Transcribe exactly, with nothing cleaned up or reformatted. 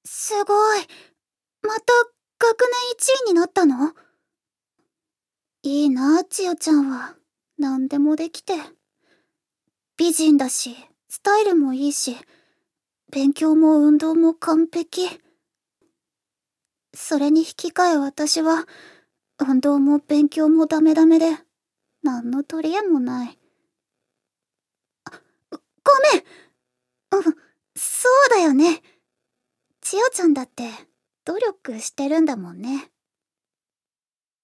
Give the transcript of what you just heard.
すごい。また学年いちいになったの？いいな、千代ちゃんは。何でもできて。美人だし、スタイルもいいし、勉強も運動も完璧。それに引き換え私は、運動も勉強もダメダメで、何の取り柄もない。ごめん。うん、そうだよね。千代ちゃんだって、努力してるんだもんね。